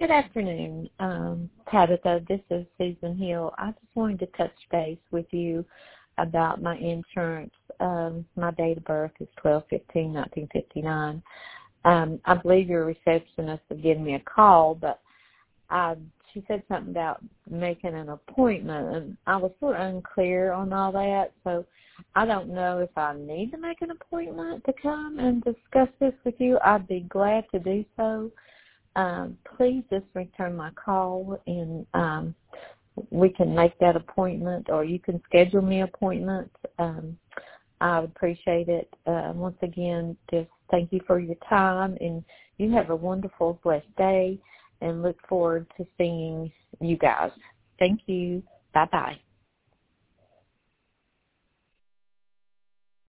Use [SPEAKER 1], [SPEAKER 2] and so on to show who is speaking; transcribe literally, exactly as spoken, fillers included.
[SPEAKER 1] Good afternoon, um, Tabitha. This is Susan Hill. I just wanted to touch base with you about my insurance. Um, my date of birth is twelve fifteen nineteen fifty-nine. Um, I believe your receptionist has given me a call, but I, she said something about making an appointment, and I was sort of unclear on all that, so I don't know if I need to make an appointment to come and discuss this with you. I'd be glad to do so. Um, please just return my call, and um, we can make that appointment, or you can schedule me an appointment. Um, I would appreciate it. Uh, once again, just thank you for your time, and you have a wonderful, blessed day, and look forward to seeing you guys. Thank you. Bye-bye.